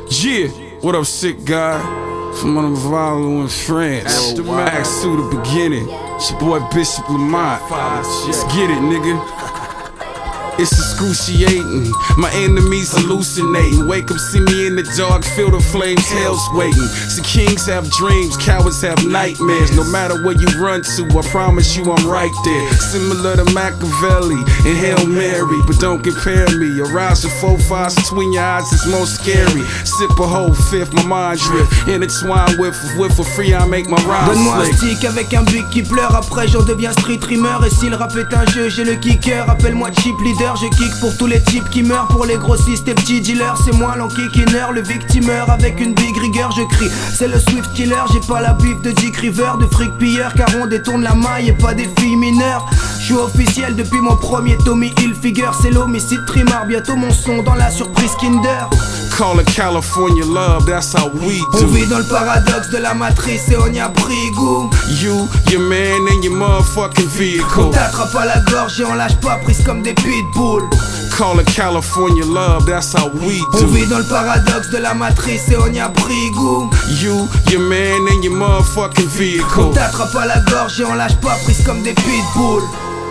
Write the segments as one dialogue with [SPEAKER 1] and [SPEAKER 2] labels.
[SPEAKER 1] Yeah, what up, sick guy? From Montevideo in France. Back to the beginning. It's your boy Bishop Lamont. Let's get it, nigga. It's excruciating, my enemies hallucinating. Wake up, see me in the dark, feel the flames, hell's waiting. See, kings have dreams, cowards have nightmares. No matter where you run to, I promise you I'm right there. Similar to Machiavelli and Hail Mary, but don't compare me. A rise of 4-5 between your eyes is most scary. Sip a whole fifth, my mind drift. Intertwine with for free, I make my rhymes.
[SPEAKER 2] Donne-moi un stick avec un big qui pleure, après j'en deviens street dreamer. Et si le rap est un jeu, j'ai le kicker, appelle-moi chip leader. Je kick pour tous les types qui meurent, pour les grossistes et petits dealers. C'est moi l'enquiquineur, le victimeur. Avec une big rigueur je crie, c'est le Swift Killer. J'ai pas la bif de Dick River, de fric pilleur, car on détourne la maille et pas des filles mineures. Je suis officiel depuis mon premier Tommy Hilfiger. C'est l'homicide trimard, bientôt mon son dans la surprise Kinder.
[SPEAKER 1] Call it California love, that's how we do.
[SPEAKER 2] On vit dans le paradoxe de la matrice et on y a pris goût.
[SPEAKER 1] You, your man and your motherfucking vehicle.
[SPEAKER 2] On t'attrape à la gorge et on lâche pas, prise comme des pitbulls.
[SPEAKER 1] Call it California love, that's how we do.
[SPEAKER 2] On vit dans le paradoxe de la matrice et on y a pris goût.
[SPEAKER 1] You, your man and your motherfucking vehicle.
[SPEAKER 2] On t'attrape à la gorge et on lâche pas, prise comme des pitbulls.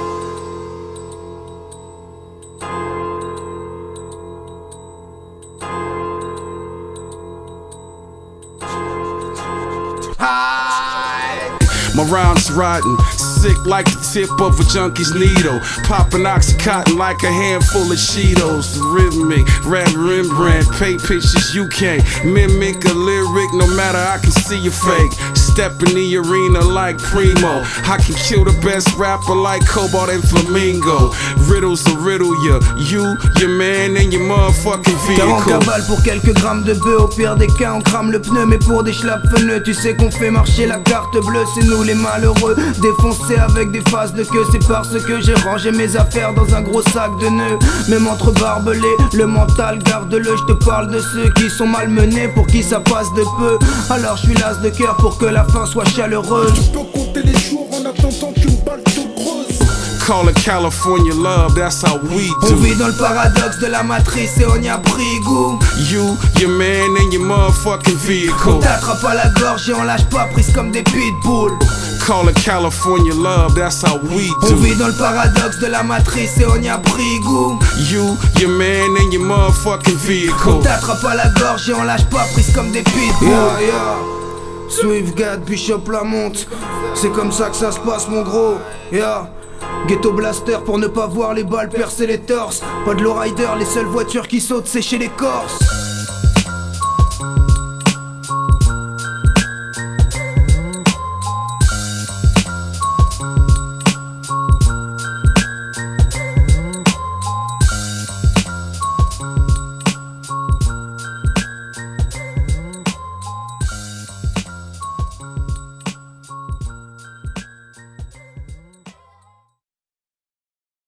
[SPEAKER 1] My rhymes rotten, sick like the tip of a junkie's needle. Popping Oxycontin like a handful of Cheetos. Rhythmic, rap Rembrandt, paint pictures you can't mimic a lyric, no matter I can see you fake. Step in the arena like Primo. I can kill the best rapper like Cobalt and Flamingo. Riddles will riddle ya, you, your man and your motherfucking vehicle.
[SPEAKER 2] 40 balles pour quelques grammes de bœuf, au pire des cas on crame le pneu. Mais pour des schlaps feneux, tu sais qu'on fait marcher la carte bleue. C'est nous les malheureux, défoncés avec des faces de queue. C'est parce que j'ai rangé mes affaires dans un gros sac de nœuds. Même entre barbelés, le mental garde-le. Je te parle de ceux qui sont malmenés, pour qui ça passe de peu. Alors je suis las de cœur pour que la fin soit chaleureuse.
[SPEAKER 3] Tu peux compter les jours en attendant qu'une balle te creuse.
[SPEAKER 1] Call it California love, that's how we do.
[SPEAKER 2] On vit dans le paradoxe de la matrice et on y a pris goût.
[SPEAKER 1] You, your man and your motherfucking vehicle.
[SPEAKER 2] On t'attrape à la gorge et on lâche pas, prise comme des pitbulls.
[SPEAKER 1] Call it California love, that's how we do.
[SPEAKER 2] On vit dans le paradoxe de la matrice et on y a pris goût.
[SPEAKER 1] You, your man and your motherfucking vehicle.
[SPEAKER 2] On t'attrape à la gorge et on lâche pas, prise comme des pitbulls. Swiftgad, Bishop Lamont, c'est comme ça que ça se passe mon gros. Ghetto Blaster pour ne pas voir les balles percer les torses. Pas de lowrider, les seules voitures qui sautent c'est chez les Corses.